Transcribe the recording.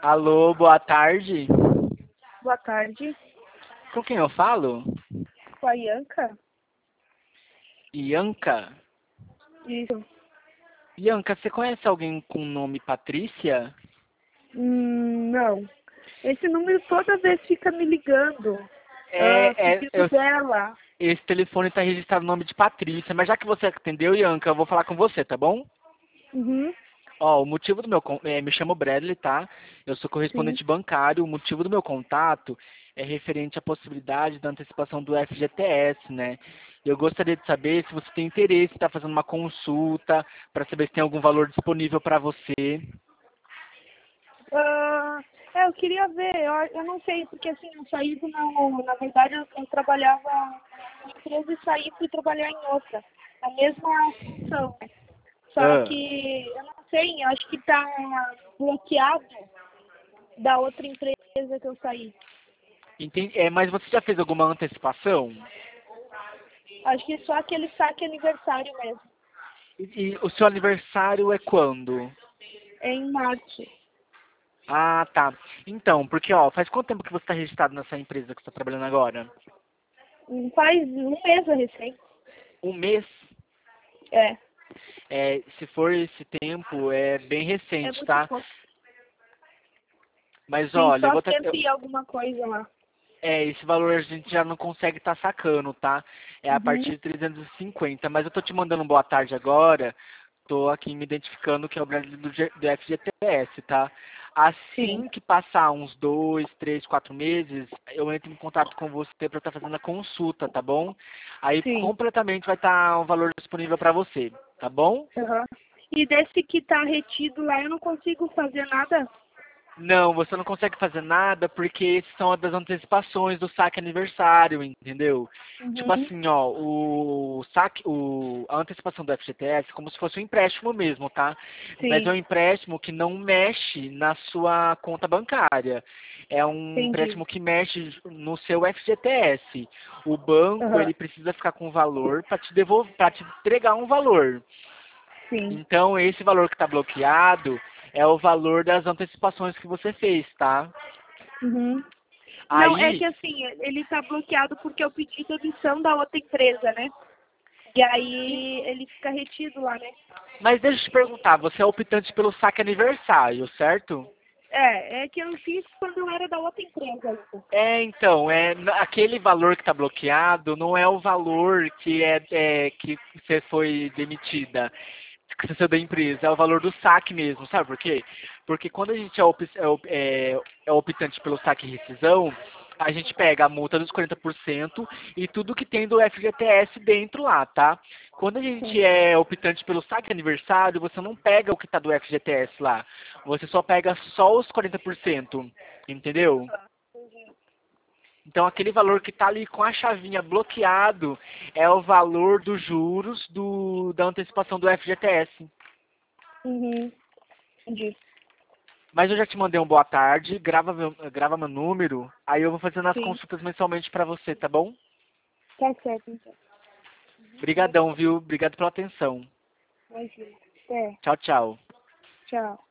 Alô, boa tarde. Boa tarde, Com quem eu falo? com a Ianca. Ianca. Isso. Ianca, você conhece alguém com o nome Patrícia? Não. Esse número toda vez fica me ligando, É, é, pedindo eu- dela. esse telefone está registrado o nome de Patrícia, mas já que você atendeu, Ianca, eu vou falar com você, tá bom? Uhum, Ó, o motivo do me chamo Bradley, tá? Eu sou sim. correspondente bancário. O motivo do meu contato é referente à possibilidade da antecipação do FGTS, né? Eu gostaria de saber se você tem interesse em estar fazendo uma consulta para saber se tem algum valor disponível para você. Ah, eu queria ver, eu não sei, porque assim, eu saí do meu. Na verdade, eu trabalhava em uma empresa e saí e fui trabalhar em outra. A mesma função, né? Só Ah, que, eu não sei, eu acho que tá bloqueado da outra empresa que eu saí. mas você já fez alguma antecipação? Acho que só aquele saque aniversário mesmo. E o seu aniversário é quando? É em março. Ah, tá. Então, porque ó, faz quanto tempo que você está registrado nessa empresa que você está trabalhando agora? Faz um mês recém. Um mês? É. Se for esse tempo, é bem É recente, muito tá? pouco. Mas Tem olha, só 100 e alguma coisa lá. esse valor a gente já não consegue estar sacando, tá? É a partir Uhum. de 350. Mas eu tô te mandando um boa tarde agora. Tô aqui me identificando que é o Brasil do FGTS, tá? Sim. Assim que passar uns 2, 3, 4 meses, eu entro em contato com você para estar fazendo a consulta, tá bom? Aí Sim. completamente vai estar um valor disponível para você, tá bom? Uhum. E desse que tá retido lá, eu não consigo fazer nada? Não, você não consegue fazer nada porque esses são das antecipações do saque aniversário, entendeu? Tipo Uhum. assim, ó, a antecipação do FGTS é como se fosse um empréstimo mesmo, tá? Mas é Sim. um empréstimo que não mexe na sua conta bancária. É um Entendi. empréstimo que mexe no seu FGTS. O banco, Uhum. ele precisa ficar com um valor para te devolver, para te entregar um valor. Sim. Então, esse valor que está bloqueado é o valor das antecipações que você fez, tá? Uhum. Não, é Aí, que assim, ele tá bloqueado porque eu pedi demissão da outra empresa, né? E aí ele fica retido lá, né? mas deixa eu te perguntar, você é optante pelo saque aniversário, certo? É que eu fiz quando eu era da outra empresa ainda. Então, aquele valor que está bloqueado não é o valor que você foi demitida, que você saiu da empresa, é o valor do saque mesmo, sabe por quê? Porque quando a gente é optante pelo saque e rescisão, a gente pega a multa dos 40% e tudo que tem do FGTS dentro lá, tá? Quando a gente Sim. é optante pelo saque aniversário, você não pega o que está do FGTS lá, você só pega só os 40%, entendeu? Então, aquele valor que está ali com a chavinha bloqueado é o valor dos juros da antecipação do FGTS. Uhum. Entendi. Mas eu já te mandei um boa tarde, grava meu número, aí eu vou fazendo as Sim. consultas mensalmente para você, tá bom? Tá certo, então. Obrigadão, viu? Obrigado pela atenção. Imagina. É. Tchau, tchau. Tchau.